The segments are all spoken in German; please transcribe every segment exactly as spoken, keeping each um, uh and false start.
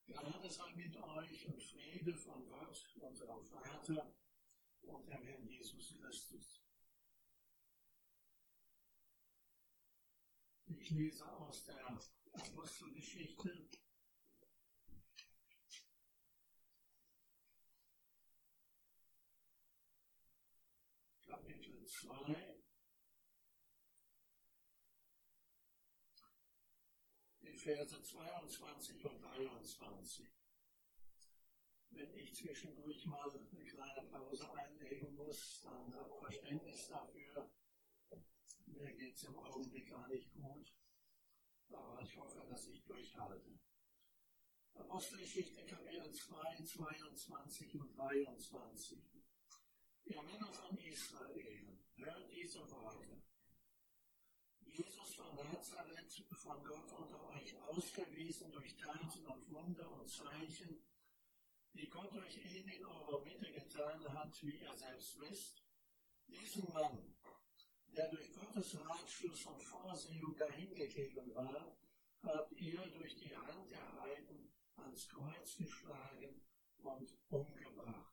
Gnade sei mit euch und Friede von Gott, unserem Vater und dem Herrn Jesus Christus. Ich lese aus der Apostelgeschichte, Kapitel zwei, die Verse zweiundzwanzig und dreiundzwanzig. Wenn ich zwischendurch mal eine kleine Pause einlegen muss, dann habt Verständnis dafür. Mir geht es im Augenblick gar nicht gut, aber ich hoffe, dass ich durchhalte. Apostelgeschichte Kapitel zwei, zweiundzwanzig und dreiundzwanzig. Ihr Männer von Israel, hört diese Worte. Jesus von Nazareth, von Gott unter euch ausgewiesen durch Taten und Wunder und Zeichen, die Gott euch ihn in eurer Mitte getan hat, wie ihr selbst wisst, diesen Mann, der durch Gottes Ratschluss und Vorsehung dahingegeben war, habt ihr durch die Hand der Heiden ans Kreuz geschlagen und umgebracht.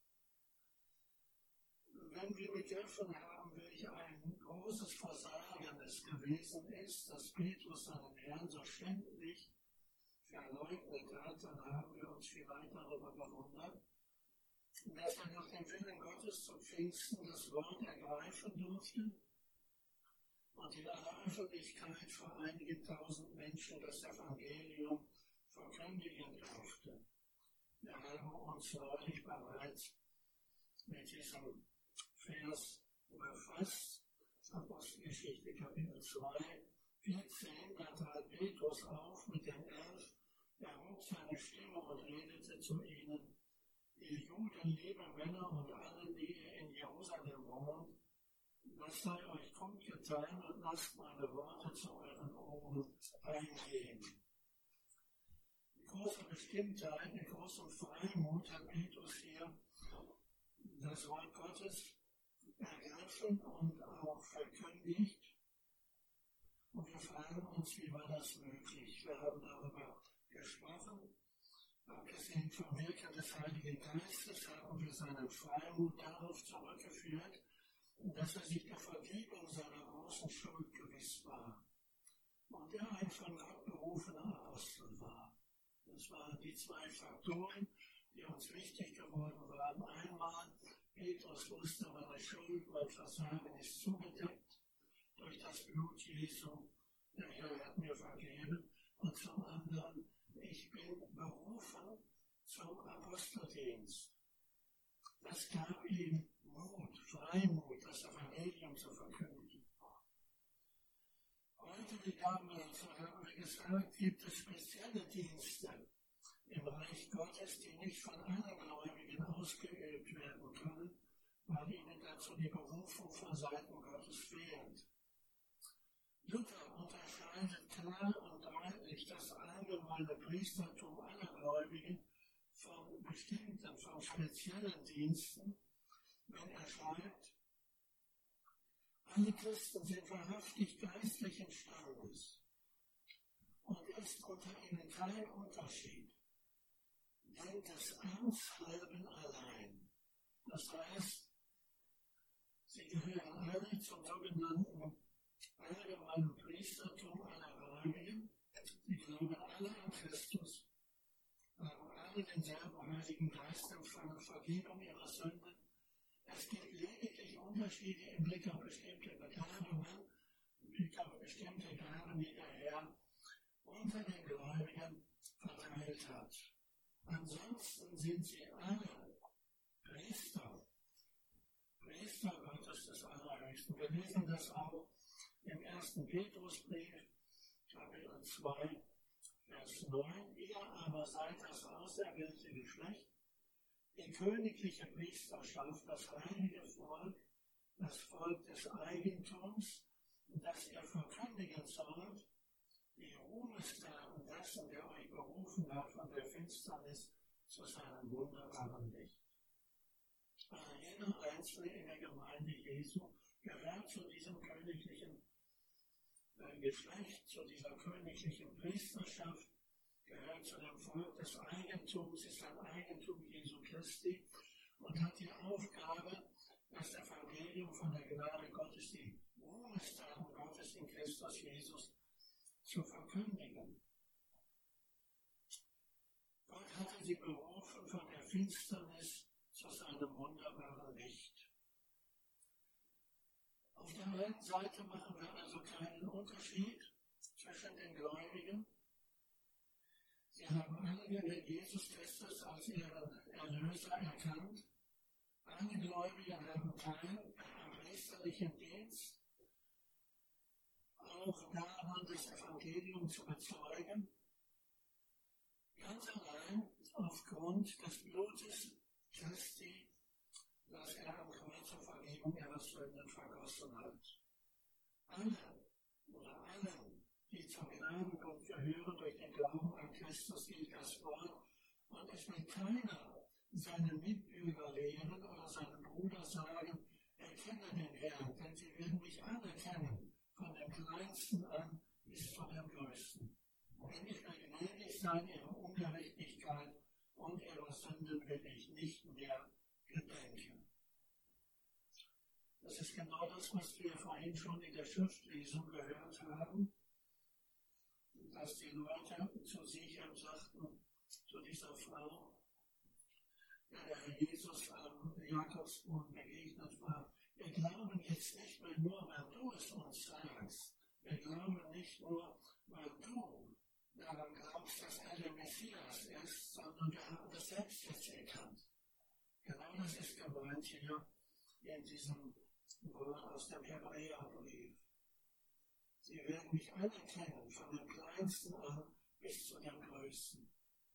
Wenn wir begriffen haben, welch ein großes Versagen es gewesen ist, dass Petrus seinen Herrn so ständig verleugnet hat, dann haben wir uns vielleicht darüber gewundert, dass er nach dem Willen Gottes zum Pfingsten das Wort ergreifen durfte und in aller Öffentlichkeit vor einigen tausend Menschen das Evangelium verkündigen durfte. Wir haben uns neulich bereits mit diesem Vers befasst, Apostelgeschichte Kapitel zwei, vierzehn, da trat Petrus auf mit den Elf, erhob seine Stimme und redete zu ihnen: Ihr Juden, liebe Männer und alle, die ihr in Jerusalem wohnt, das sei euch kundgetan und lasst meine Worte zu euren Ohren eingehen. Mit großer Bestimmtheit, mit großem Freimut hat Petrus hier das Wort Gottes ergriffen und auch verkündigt. Und wir fragen uns, wie war das möglich? Wir haben darüber gesprochen. Abgesehen vom Wirken des Heiligen Geistes haben wir seinen Freimut darauf zurückgeführt, dass er sich der Vergebung seiner großen Schuld gewiss war und er ein von Gott berufener Apostel war. Das waren die zwei Faktoren, die uns wichtig geworden waren. Einmal, Petrus wusste, meine Schuld, mein Versagen ist zugedeckt durch das Blut Jesu. Der Herr hat mir vergeben. Und zum anderen, ich bin berufen zum Aposteldienst. Das gab ihm Mut, Freimut, das Evangelium zu verkündigen. Heute, wie damals, haben wir gesagt, gibt es spezielle Dienste im Reich Gottes, die nicht von allen Gläubigen ausgeübt werden können, weil ihnen dazu die Berufung von Seiten Gottes fehlt. Luther unterscheidet klar und deutlich das allgemeine Priestertum aller Gläubigen von bestimmten, von speziellen Diensten, wenn er schreibt: Alle Christen sind wahrhaftig geistlichen Standes und ist unter ihnen kein Unterschied, denn des Amts halben allein. Das heißt, sie gehören alle zum sogenannten allgemeinen Priestertum aller Gläubigen. Sie glauben alle an Christus, haben alle denselben Heiligen Geist empfangen, Vergebung ihrer Sünden. Es gibt lediglich Unterschiede im Blick auf bestimmte Begabungen, im Blick auf bestimmte Gaben, die der Herr unter den Gläubigen verteilt hat. Ansonsten sind sie alle Priester, Priester Gottes des Allerhöchsten. Wir lesen das auch im ersten Petrusbrief, Kapitel zwei, Vers neun. Ihr aber seid das auserwählte Geschlecht, die königliche Priesterschaft, das heilige Volk, das Volk des Eigentums, das ihr verkündigen sollt, die Ruhmestaten dessen, der euch berufen hat von der Finsternis zu seinem wunderbaren Licht. Also jeder Einzelne in der Gemeinde Jesu gehört zu diesem königlichen äh, Geschlecht, zu dieser königlichen Priesterschaft, gehört gehört zu dem Volk des Eigentums, ist ein Eigentum Jesu Christi und hat die Aufgabe, das Evangelium von der Gnade Gottes, die Wohltaten Gottes in Christus Jesus zu verkündigen. Gott hatte sie berufen von der Finsternis zu seinem wunderbaren Licht. Auf der einen Seite machen wir also keinen Unterschied zwischen den Gläubigen. Sie haben alle den Jesus Christus als ihren Erlöser erkannt. Alle Gläubigen haben Teil am priesterlichen Dienst, auch daran, das Evangelium zu bezeugen, ganz allein aufgrund des Blutes Christi, das er am Kreuz zur Vergebung ihrer Sünden vergossen hat. Alle oder allen, die zum Gnadenbund gehören, durch den Glauben an Christus gilt das Wort, und es will keiner seinen Mitbürger lehren oder seinem Bruder sagen, erkenne den Herrn, denn sie werden mich alle kennen, von dem Kleinsten an bis zu dem Größten. Wenn ich mir gnädig sein ihrer Ungerechtigkeit und ihrer Sünden will ich nicht mehr gedenken. Das ist genau das, was wir vorhin schon in der Schriftlesung gehört haben, dass die Leute zu Sichem sagten, zu dieser Frau, der der Herr Jesus am Jakobsbrunnen begegnet war, wir glauben jetzt nicht mehr nur, weil du es uns sagst. Wir glauben nicht nur, weil du daran glaubst, dass er der Messias ist, sondern wir haben das selbst jetzt erkannt. Genau das ist gemeint hier in diesem Wort aus dem Hebräerbrief. Sie werden mich alle kennen, von dem Kleinsten an bis zu dem Größten.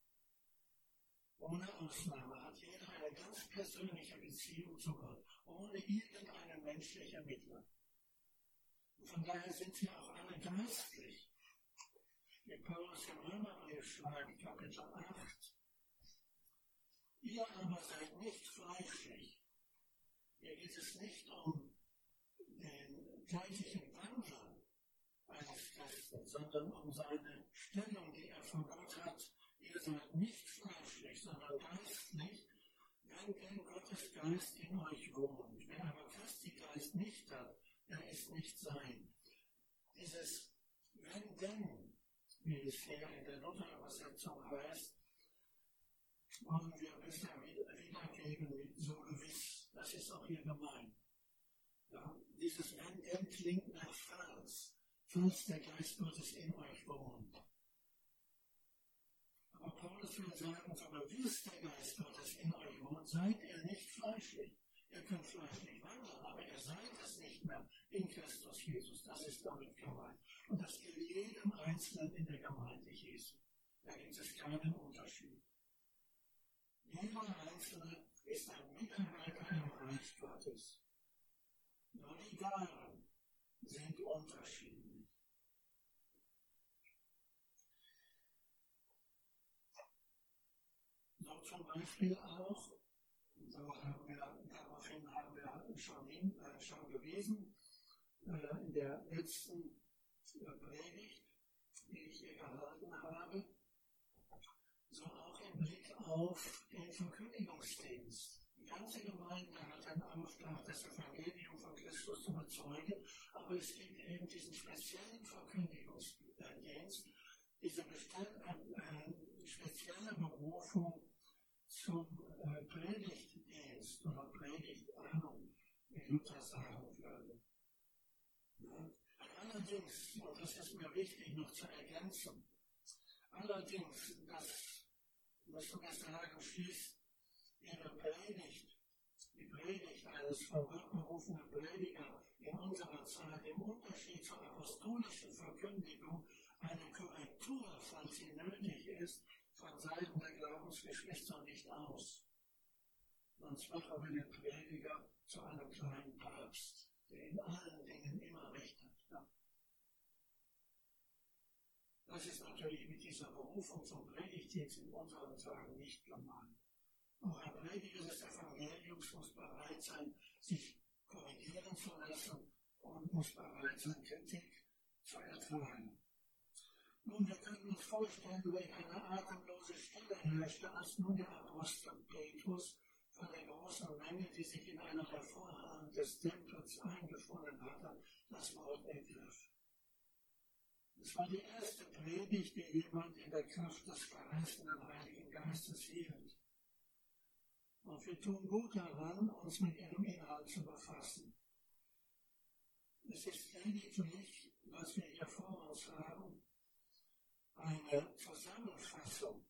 Ohne Ausnahme hat jeder eine ganz persönliche Beziehung zu Gott, ohne irgendeine menschliche Mittel. Und von daher sind sie auch alle geistlich. Wie Paulus im Römerbrief schreibt, Kapitel acht. Ihr aber seid nicht fleischlich. Hier geht es nicht um den gleichen Wandel eines Christen, sondern um seine Stellung, die er von Gott hat. Ihr seid nicht fleischlich, sondern geistlich, wenn denn Gottes Geist in euch wohnt. Wer aber Christi Geist nicht hat, der ist nicht sein. Dieses wenn denn, wie es hier in der Luther-Übersetzung heißt, wollen wir besser wiedergeben mit so gewiss. Das ist auch hier gemeint. Ja, dieses wenn denn klingt nach falls, falls der Geist Gottes in euch wohnt. Aber Paulus will sagen, so gewiss der Geist Gottes in euch wohnt, seid ihr nicht fleischlich. Ihr könnt fleischlich wandeln, aber ihr seid es nicht mehr in Christus Jesus. Das ist damit gemeint. Und das gilt jedem Einzelnen in der Gemeinde Jesu. Da gibt es keinen Unterschied. Jeder Einzelne ist ein Mitarbeiter im Reich Gottes. Nur die Gaben sind unterschiedlich. So zum Beispiel auch, so haben wir, daraufhin haben wir schon, hin, äh, schon gewesen, äh, in der letzten äh, Predigt, die ich hier gehalten habe, so auch im Blick auf den Verkündigungsdienst. Die ganze Gemeinde hat den Auftrag, das Evangelium von Christus zu bezeugen, aber es gibt eben diesen speziellen Verkündigungsdienst, diese äh, spezielle Berufung zum äh, Predigtdienst oder Predigtahnung, wie Luther sagen würde. Ja. Allerdings, und das ist mir wichtig noch zu ergänzen, allerdings, das müssen wir sagen, schließt ihre Predigt, die Predigt eines von Gott berufenen Predigers in unserer Zeit im Unterschied zur apostolischen Verkündigung eine Korrektur, falls sie nötig ist, von Seiten der Glaubensgeschwister nicht aus. Sonst machen wir den Prediger zu einem kleinen Papst, der in allen Dingen immer recht hat. Ja. Das ist natürlich mit dieser Berufung zum Predigtdienst in unseren Tagen nicht gemeint. Auch ein Prediger des Evangeliums muss bereit sein, sich korrigieren zu lassen und muss bereit sein, Kritik zu ertragen. Nun, wir können uns vorstellen, welch eine atemlose Stille herrschte, als nun der Apostel Petrus von der großen Menge, die sich in einer der Vorhaben des Tempels eingefunden hatte, das Wort ergriff. Es war die erste Predigt, die jemand in der Kraft des verheißenen Heiligen Geistes hielt. Und wir tun gut daran, uns mit ihrem Inhalt zu befassen. Es ist lediglich, was wir hier vor uns haben, eine Zusammenfassung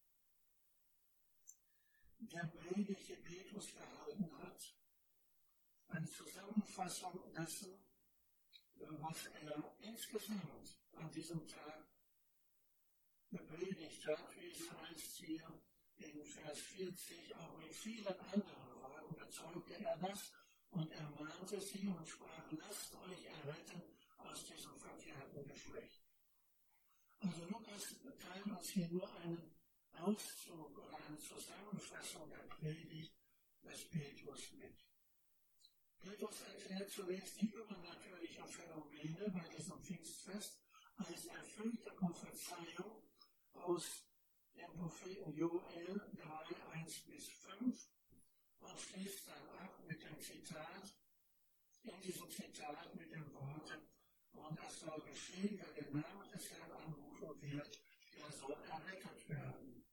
der Predigt, die Petrus gehalten hat. Eine Zusammenfassung dessen, was er insgesamt an diesem Tag gepredigt hat, wie es heißt hier in Vers vierzig, auch mit vielen anderen Worten bezeugte er das und ermahnte sie und sprach, lasst euch erretten aus diesem verkehrten Geschlecht. Also Lukas teilt uns hier nur einen Auszug oder eine Zusammenfassung der Predigt des Petrus mit. Petrus erklärt zunächst die übernatürlichen Phänomene bei diesem Pfingstfest als erfüllte Prophezeiung aus dem Propheten Joel drei, eins bis fünf und schließt dann ab mit dem Zitat, in diesem Zitat mit den Worten, und es soll geschehen, wer den Namen des Herrn anrufen wird, der soll errettet werden.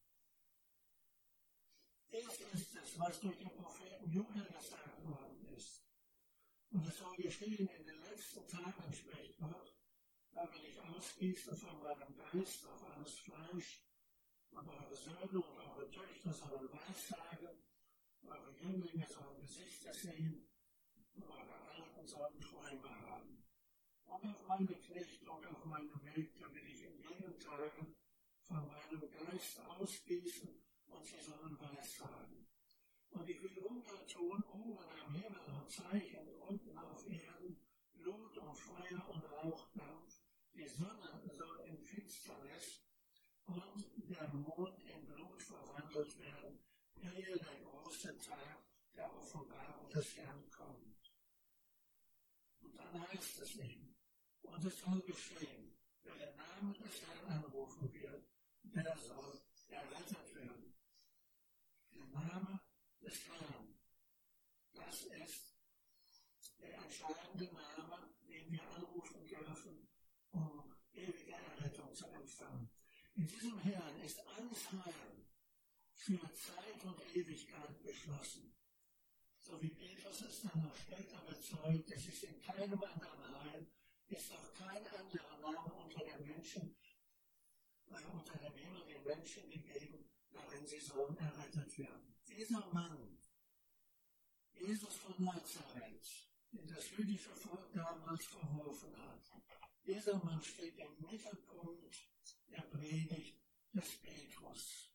Dies ist es, was durch den Propheten Joel gesagt worden ist. Und es soll geschehen in den letzten Tagen, spricht Gott, da will ich ausgießen von meinem Geist auf alles Fleisch, und eure Söhne und eure Töchter sollen Weissagen, eure Jünglinge sollen Gesichter sehen, und eure Alten sollen Träume haben. Und auf meine Knechte und auf meine Mägde will ich in jenen Tagen von meinem Geist ausgießen, und sie sollen Weissagen. Und ich will Wunder tun, oben am Himmel und Zeichen, unten auf Erden, Blut und Feuer und Rauchdampf. Die Sonne soll in Finsternis und der Mond in Blut verwandelt werden, ehe der große Tag der Offenbarung des Herrn kommt. Und dann heißt es eben, und es soll geschehen, wer den Namen des Herrn anrufen wird, der soll errettet werden. Der Name des Herrn, das ist der entscheidende Name, den wir anrufen dürfen, um ewige Errettung zu empfangen. In diesem Herrn ist alles Heil für Zeit und Ewigkeit beschlossen. So wie Petrus es dann noch später bezeugt, es ist in keinem anderen Heil, ist auch kein anderer Name unter den Menschen, äh, unter dem Himmel den Menschen gegeben, darin sie sollen errettet werden. Dieser Mann, Jesus von Nazareth, den das jüdische Volk damals verworfen hat, dieser Mann steht im Mittelpunkt der Predigt des Petrus.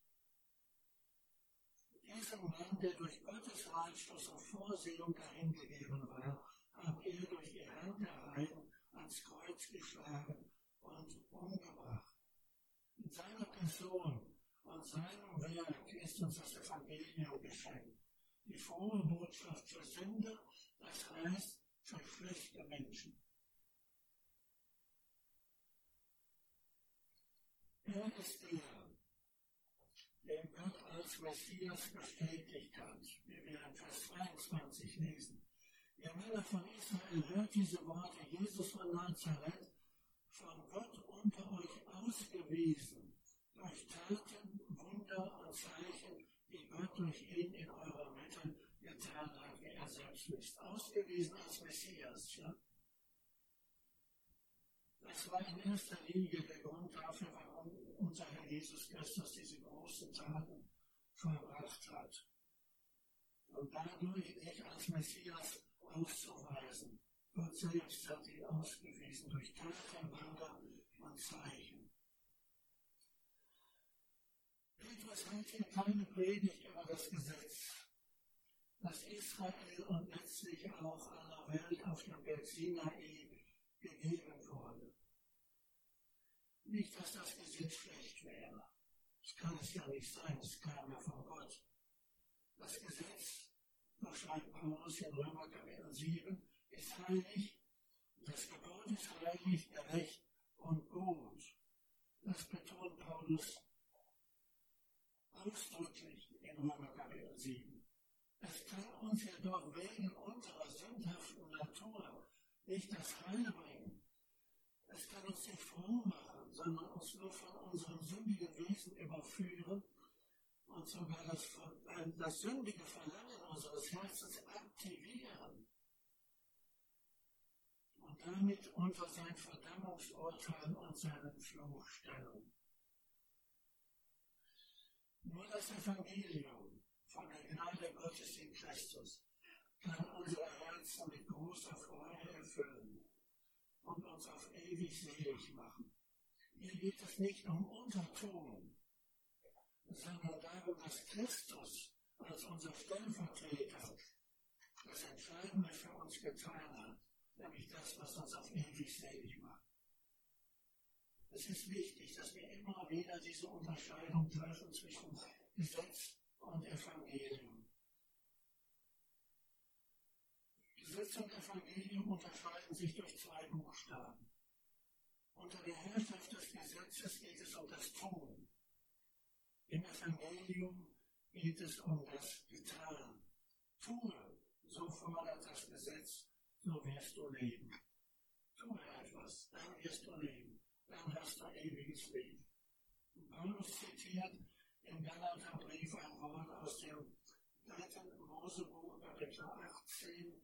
Dieser Mann, der durch Gottes Ratschluss und Vorsehung dahingegeben war, hat er durch die Hand der Heiden ans Kreuz geschlagen und umgebracht. In seiner Person und seinem Werk ist uns das Evangelium geschenkt. Die frohe Botschaft für Sünder, das heißt für schlechte Menschen. Er ist der, den Gott als Messias bestätigt hat, wie wir in Vers zweiundzwanzig lesen. Ihr Männer von Israel, hört diese Worte, Jesus von Nazareth, von Gott unter euch ausgewiesen, durch Taten, Wunder und Zeichen, die Gott durch ihn in eurer Mitte getan hat, wie er selbst ist. Ausgewiesen als Messias, ja? Das war in erster Linie der Grund dafür, warum unser Herr Jesus Christus diese großen Taten vollbracht hat. Und dadurch sich als Messias auszuweisen. Gott selbst hat ihn ausgewiesen durch Taten, Wunder und Zeichen. Petrus hält hier keine Predigt über das Gesetz, das Israel und letztlich auch aller Welt auf dem Berg Sinai gegeben wurde. Nicht, dass das Gesetz schlecht wäre. Das kann es ja nicht sein, es kam ja von Gott. Das Gesetz, so schreibt Paulus in Römer Kapitel sieben, ist heilig, das Gebot ist heilig, gerecht und gut. Das betont Paulus Paulus ausdrücklich in Römer Kapitel sieben. Es kann uns jedoch wegen unserer sündhaften Natur nicht das Heil bringen. Es kann uns nicht froh machen, sondern uns nur von unserem sündigen Wesen überführen und sogar das, äh, das sündige Verlangen unseres Herzens aktivieren und damit unter sein Verdammungsurteil und seinen Fluch stellen. Nur das Evangelium von der Gnade Gottes in Christus kann unsere Herzen mit großer Freude erfüllen und uns auf ewig selig machen. Hier geht es nicht um unser Tun, sondern darum, dass Christus als unser Stellvertreter das Entscheidende für uns getan hat, nämlich das, was uns auf ewig selig macht. Es ist wichtig, dass wir immer wieder diese Unterscheidung treffen zwischen Gesetz und Evangelium. Gesetz und Evangelium unterscheiden sich durch zwei Buchstaben. Unter der Herrschaft des Gesetzes geht es um das Tun. Im Evangelium geht es um das Getan. Tue, so fordert das Gesetz, so wirst du leben. Tue etwas, dann wirst du leben. Dann hast du ewiges Leben. Und Paulus zitiert im Galaterbrief ein Wort aus dem dritten Mosebuch, Kapitel achtzehn.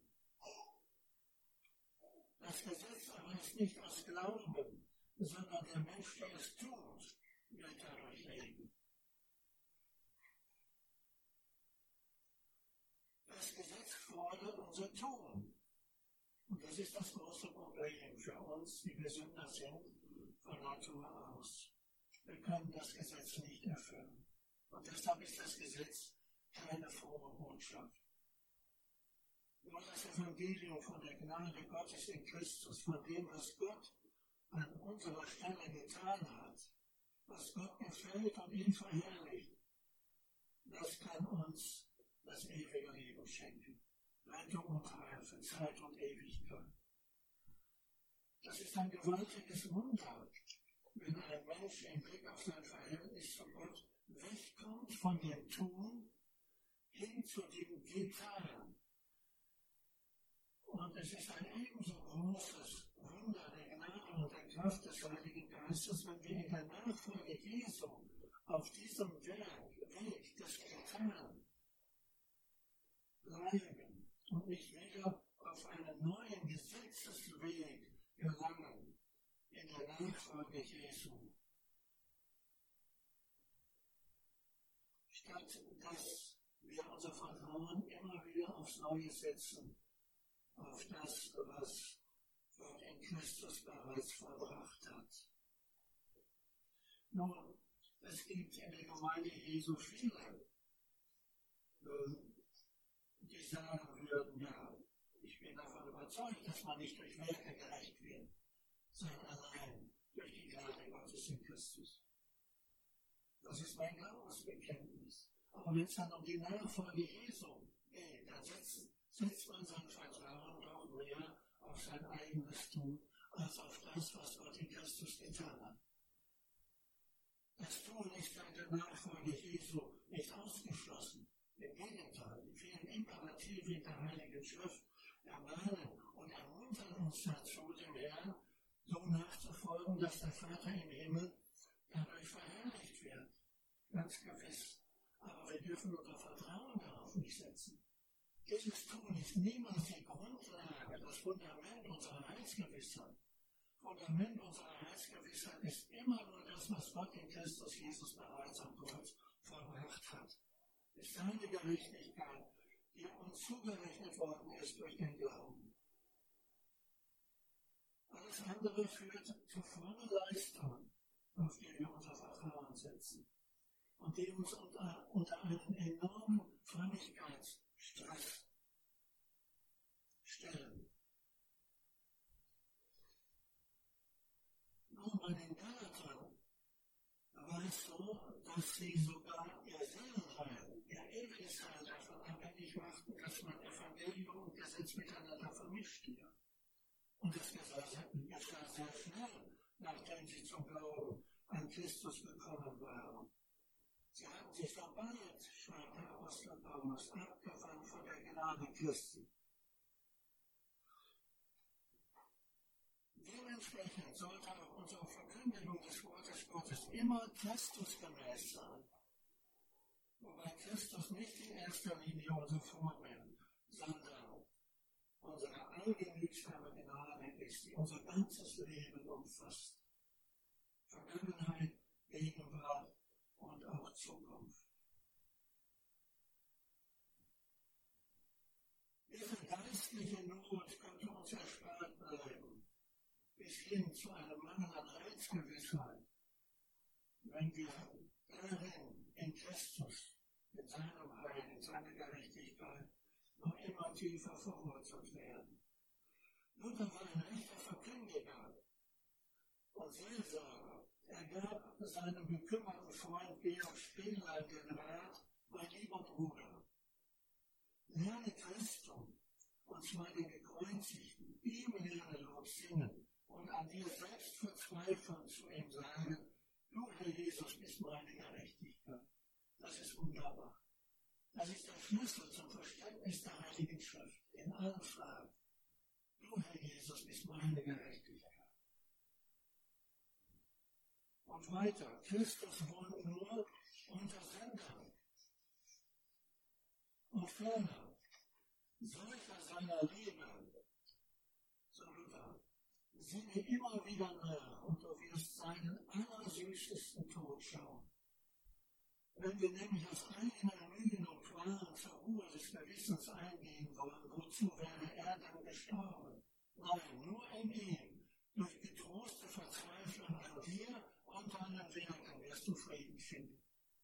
Das Gesetz aber ist nicht aus Glauben, sondern der Mensch, der es tut, wird dadurch leben. Das Gesetz fordert unser Tun. Und das ist das große Problem für uns, die wir Sünder sind, von Natur aus. Wir können das Gesetz nicht erfüllen. Und deshalb ist das Gesetz keine frohe Botschaft. Nur das Evangelium von der Gnade Gottes in Christus, von dem, was Gott an unserer Stelle getan hat, was Gott gefällt und ihn verherrlicht, das kann uns das ewige Leben schenken. Rettung und Heil für Zeit und Ewigkeit. Das ist ein gewaltiges Wunder, wenn ein Mensch im Blick auf sein Verhältnis zu Gott wegkommt von dem Tun hin zu dem Getan. Und es ist ein ebenso großes Wunder der Gnade und der Kraft des Heiligen Geistes, wenn wir in der Nachfolge Jesu auf diesem Werk, Weg des Getan bleiben und nicht wieder auf einen neuen Gesetzesweg gelangen in der Nachfolge Jesu. Statt dass wir unser Vertrauen immer wieder aufs Neue setzen, auf das, was Gott in Christus bereits vollbracht hat. Nun, es gibt in der Gemeinde Jesu viele, die sagen würden, ja, ich bin davon überzeugt, dass man nicht durch Werke gerecht wird, sondern allein durch die Gnade Gottes in Christus. Das ist mein Glaubensbekenntnis. Aber wenn es dann um die Nachfolge Jesu geht, dann setzt, setzt man sein Vertrauen doch mehr auf sein eigenes Tun, als auf das, was Gott in Christus getan hat. Das Tun ist in der Nachfolge Jesu nicht ausgeschlossen. Im Gegenteil, die vielen Imperative in der Heiligen Schrift ermahnen und ermuntern uns dazu, dem Herrn so nachzufolgen, dass der Vater im Himmel dadurch verherrlicht wird. Ganz gewiss. Aber wir dürfen unser Vertrauen darauf nicht setzen. Dieses Tun ist niemals die Grundlage, das Fundament unserer Heilsgewissheit. Fundament unserer Heilsgewissheit ist immer nur das, was Gott in Christus Jesus bereits am Kreuz vollbracht hat. Ist seine Gerechtigkeit, die uns zugerechnet worden ist durch den Glauben. Alles andere führt zu frommen Leistungen, auf die wir unser Vertrauen setzen und die uns unter, unter einen enormen Frömmigkeitsstress stellen. Nun, bei den Galatern war es so, dass sie sogar ihr Seelenheil, ihr ewiges Heil davon abhängig machten, dass man Evangelium und Gesetz miteinander vermischt hier. Und das geschah sehr schnell, nachdem sie zum Glauben an Christus gekommen Sie haben sich dabei, schreibt der Apostel Paulus, abgewandt von der Gnade Christi. Dementsprechend sollte auch unsere Verkündigung des Wortes Gottes immer Christusgemäß sein. Wobei Christus nicht in erster Linie unser Vorbild, sondern unsere allgenügsame Gnade ist, die unser ganzes Leben umfasst. Vergangenheit, Gegenwart und auch Zukunft. Diese geistliche Not könnte uns erspart bleiben, bis hin zu einem Mangel an Heilsgewissheit, wenn wir darin in Christus, in seinem Heil, in seiner Gerechtigkeit, noch immer tiefer verwurzelt werden. Luther war ein echter Verkündiger und Seelsorger. Er gab seinem bekümmerten Freund Georg Spiellein den Rat: mein lieber Bruder, lerne Christum, und zwar den Gekreuzigten, ihm lerne Lob singen und an dir selbst verzweifeln, zu ihm sagen: du, Herr Jesus, bist meine Gerechtigkeit. Das ist wunderbar. Das ist der Schlüssel zum Verständnis der Heiligen Schrift in allen Fragen. Du, Herr Jesus, bist meine Gerechtigkeit. Und weiter, Christus wohnt nur unter Sündern. Und ferner, solcher seiner Liebe, so Luther, sinne immer wieder nach und du wirst seinen allersüßesten Tod schauen. Wenn wir nämlich aus eigenen Mühen und Qualen zur Ruhe des Gewissens eingehen wollen, wozu wäre er dann gestorben? Nein, nur in ihm, durch getroste Verzweiflung an dir und deinen Werken wirst du Frieden finden.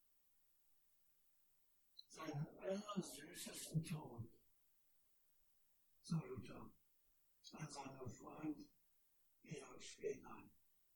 Seinen allersüßesten Tod, so Luther, an seinem Freund Georg Spiellein.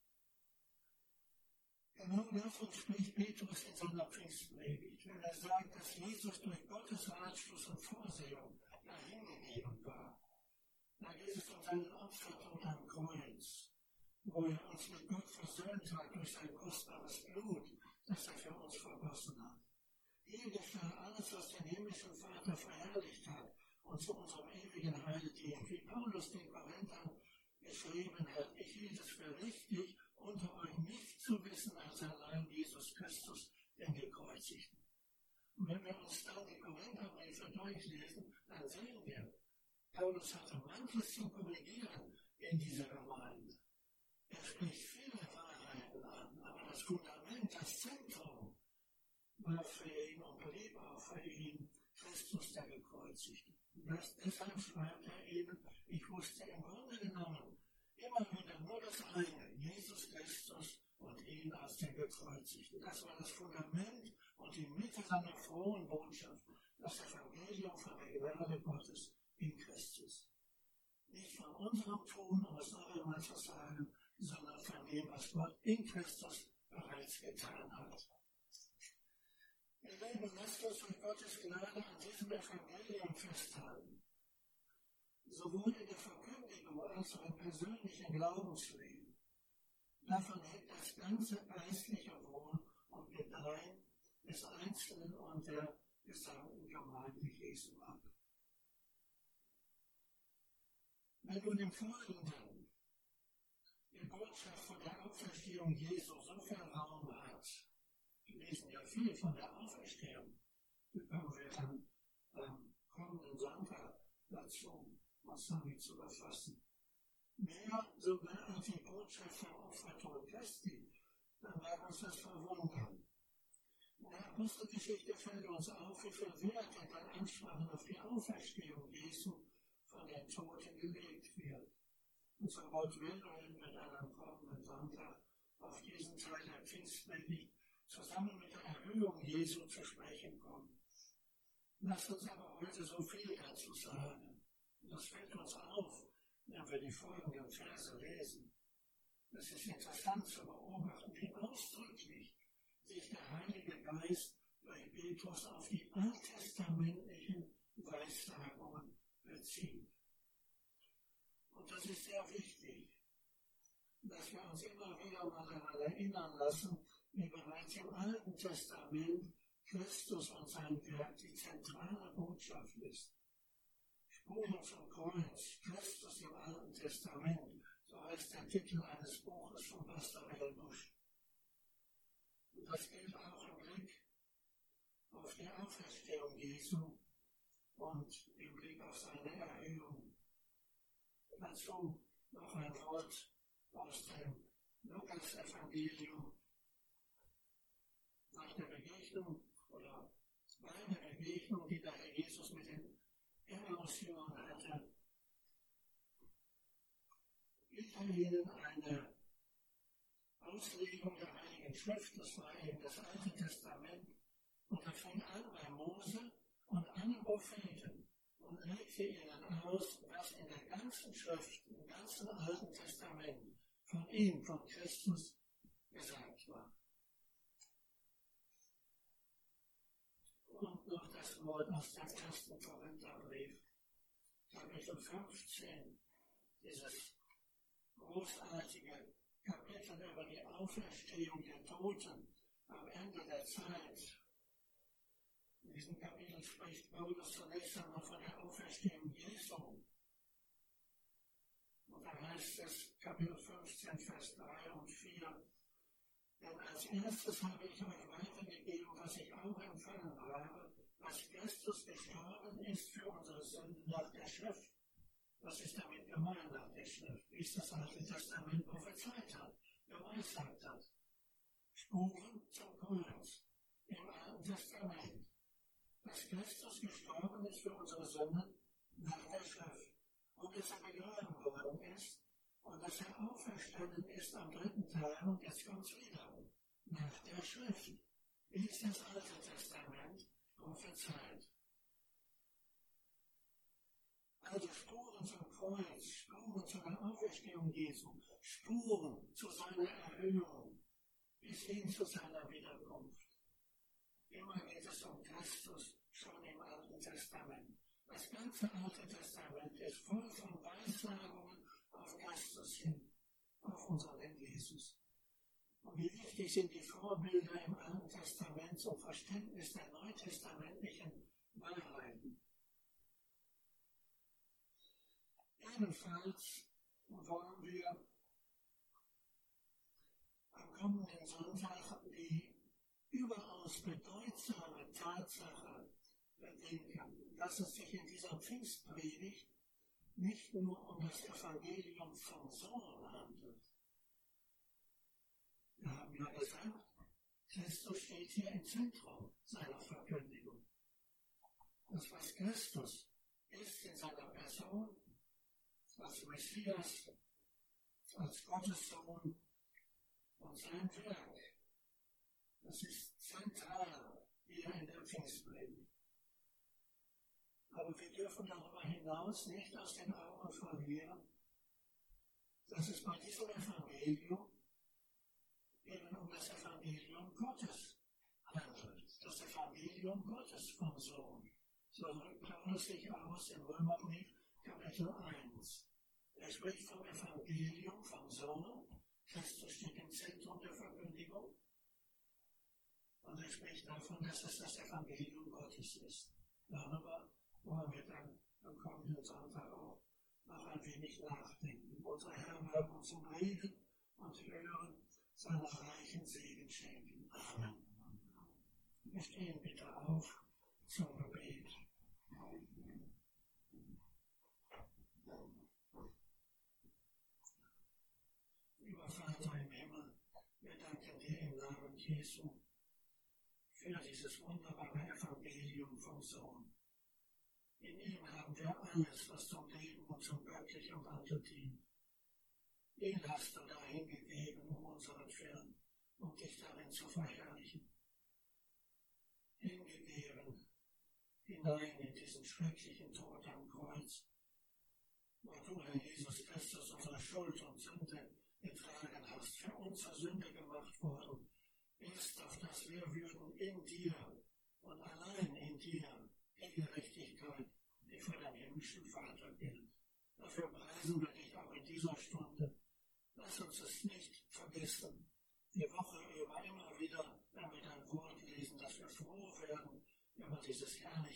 Genau davon spricht Petrus in seiner Pfingstpredigt, wenn er sagt, dass Jesus durch Gottes Ratschluss und Vorsehung dahingegeben war. Da geht es um seinen Opfertod am Kreuz, wo er uns mit Gott versöhnt hat durch sein kostbares Blut, das er für uns vergossen hat. Hier geschah alles, was den himmlischen Vater verherrlicht hat und zu unserem ewigen Heil dient. Wie Paulus den Korinthern geschrieben hat: ich hielt es für richtig, unter euch nicht zu wissen als allein Jesus Christus, den Gekreuzigten. Und wenn wir uns dann die Korintherbriefe durchlesen, dann sehen wir, Paulus hatte manches zu korrigieren in dieser Gemeinde. Er spricht viele Wahrheiten an, aber das Fundament, das Zentrum, war für ihn und blieb auch für ihn Christus der Gekreuzigte. Das, deshalb schreibt er ihnen: ich wusste im Grunde genommen immer wieder nur das eine, Jesus Christus und ihn als den Gekreuzigten. Das war das Fundament und die Mitte seiner frohen Botschaft, das Evangelium von der Gnade Gottes in Christus. Nicht von unserem Tun, um es noch einmal zu sagen, sondern von dem, was Gott in Christus bereits getan hat. Ihr Lieben, lasst uns durch Gottes Gnade an diesem Evangelium festhalten. Sowohl in der Verkündigung als auch im persönlichen Glaubensleben. Davon hängt das ganze geistliche Wohl und Gedeihen des Einzelnen und der gesamten Gemeinde Jesu ab. Wenn nun im Folgenden die Botschaft von der Auferstehung Jesu so viel Raum hat, wir lesen ja viel von der Auferstehung, bekommen wir dann am kommenden Sonntag dazu, was damit zu befassen. Mehr sogar als die Botschaft von Auferstehung Christi, dann mag uns das verwundern. In der Apostelgeschichte fällt uns auf, wie viel Wert in den Ansprachen auf die Auferstehung Jesu von den Toten gelegt wird. Und so Gott will, werden wir dann am kommenden Sonntag auf diesen Teil der Pfingstpredigt zusammen mit der Erhöhung Jesu zu sprechen kommen. Lasst uns aber heute so viel dazu sagen. Das fällt uns auf, wenn wir die folgenden Verse lesen. Es ist interessant zu beobachten, wie ausdrücklich sich der Heilige Geist bei Petrus auf die alttestamentlichen Weissagungen bezieht. Und das ist sehr wichtig, dass wir uns immer wieder mal daran erinnern lassen, wie bereits dass im Alten Testament Christus und sein Werk die zentrale Botschaft ist. Spuren zum Kreuz, Christus im Alten Testament, so heißt der Titel eines Buches von Pastor Welbusch. Und das gilt auch im Blick auf die Auferstehung Jesu und im Blick auf seine Erhöhung. Dazu noch ein Wort aus dem Lukas-Evangelium. Nach der Begegnung oder bei der Begegnung, die der Herr Jesus mit den Emmaus-Jüngern hatte, gibt er ihnen eine Auslegung der Heiligen Schrift, das war eben das Alte Testament, und er fing an bei Mose und allen Propheten und legte ihnen aus, was in der ganzen Schrift, im ganzen Alten Testament von ihm, von Christus, gesagt war. Und noch das Wort aus dem ersten Korintherbrief, Kapitel fünfzehn, dieses großartige Kapitel über die Auferstehung der Toten am Ende der Zeit. In diesem Kapitel spricht Paulus zunächst einmal von der Auferstehung Jesu. Und dann heißt es, Kapitel fünfzehn, Vers drei und vier, denn als erstes habe ich euch weitergegeben, was ich auch empfangen habe, dass Christus gestorben ist für unsere Sünden nach der Schrift. Was ist damit gemeint nach der Schrift? Wie es das Alte Testament prophezeit hat, geweissagt hat. Spuren zum Kreuz im Alten Testament. Dass Christus gestorben ist für unsere Sünden nach der Schrift. Und dass er begraben worden ist und dass er auferstanden ist am dritten Tag und jetzt kommt es wieder. Nach der Schrift. Wie ist das Alte Testament prophezeit? Also Spuren zum Kreuz, Spuren zu der Auferstehung Jesu, Spuren zu seiner Erhöhung, bis hin zu seiner Wiederkunft. Immer geht es um Christus, schon im Alten Testament. Das ganze Alte Testament ist voll von Weissagungen auf Christus hin, auf unseren Herrn Jesus. Und wie wichtig sind die Vorbilder im Alten Testament zum Verständnis der neutestamentlichen Wahrheiten. Ebenfalls wollen wir am kommenden Sonntag die überaus bedeutsame Tatsache bedenken, dass es sich in dieser Pfingstpredigt nicht nur um das Evangelium vom Sohn handelt. Wir haben ja gesagt, Christus steht hier im Zentrum seiner Verkündigung. Das, was Christus ist in seiner Person, als Messias, als Gottes Sohn und sein Werk, das ist zentral hier in der Pfingstpredigt. Aber wir dürfen darüber hinaus nicht aus den Augen verlieren, dass es bei diesem Evangelium eben um das Evangelium Gottes handelt. Das Evangelium Gottes vom Sohn. So drückt Paulus sich aus im Römerbrief Kapitel eins. Er spricht vom Evangelium vom Sohn. Christus steht im Zentrum der Verkündigung. Und er spricht davon, dass es das Evangelium Gottes ist. Darüber wollen wir dann am kommenden Sonntag auch noch ein wenig nachdenken. Unser Herr mag uns zum Reden und Hören seiner reichen Segen schenken. Amen. Wir stehen bitte auf zum Gebet. Lieber Vater im Himmel, wir danken dir im Namen Jesu für dieses wunderbare Evangelium vom Sohn. In ihm haben wir alles, was zum Leben und zum göttlichen Wandel dient. Ihn hast du dahin gegeben, um unseren Willen, um dich darin zu verherrlichen. Hingegeben, hinein in diesen schrecklichen Tod am Kreuz, wo du, Herr Jesus Christus, unsere Schuld und Sünde getragen hast, für unsere Sünde gemacht worden, ist, auf dass wir würden in dir und allein in dir die Gerechtigkeit, die für den himmlischen Vater gilt. Dafür preisen wir dich auch in dieser Stunde. Lass uns es nicht vergessen, die Woche über immer wieder, wenn dieses herrliche